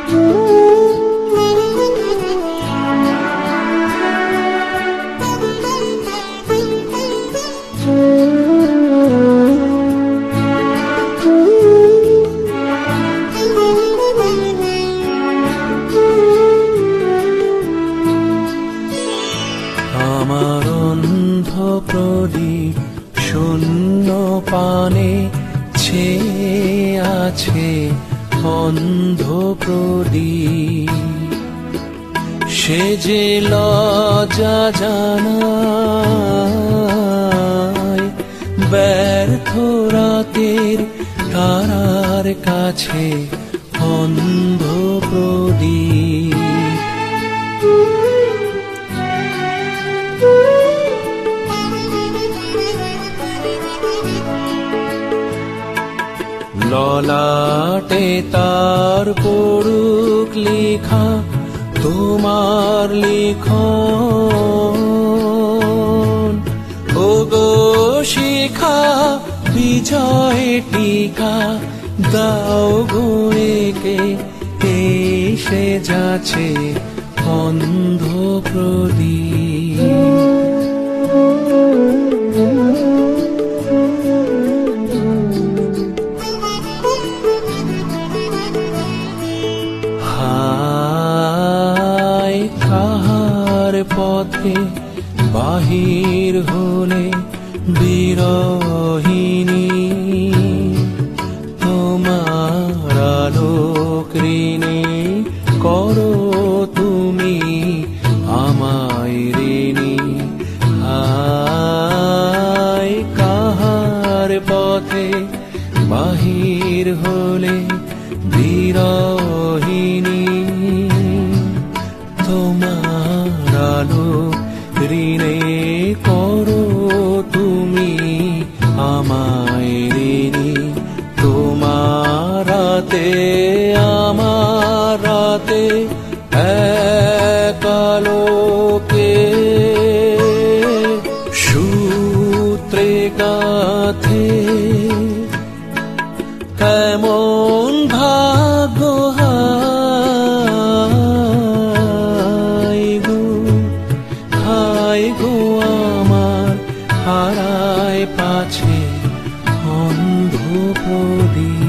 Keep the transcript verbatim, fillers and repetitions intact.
আমার অন্ধ প্রদীপ শূন্য পানে ছেয়ে আছে অন্ধ প্রদীপ, সে যে লজ্জা জানায় ব্যর্থ রাতের তারার কাছে অন্ধ প্রদীপ। ললাটে তার পড়ুক লেখা তোমার লিখন, ওগো শিখা বিজয় টিকা দাও গো একে, এসে যাচ্ছে অন্ধ প্রদীপ। হায় কাহার পথে বাহির হলে বিরহিণী, তোমার আলোক ঋণে করো তুমি আমায় ঋণী। হায় কাহার পথে বাহির হলে বিরহিণী, তোমার আলোক ঋণে করো তুমি আমায় ঋণী। তোমার রাতে আমার রাতে এক আলোকে সূত্রে গাথে কেমন ভাগ্য হায় গো, হায় গো আমার হারায় পাছে অন্ধ প্রদীপ।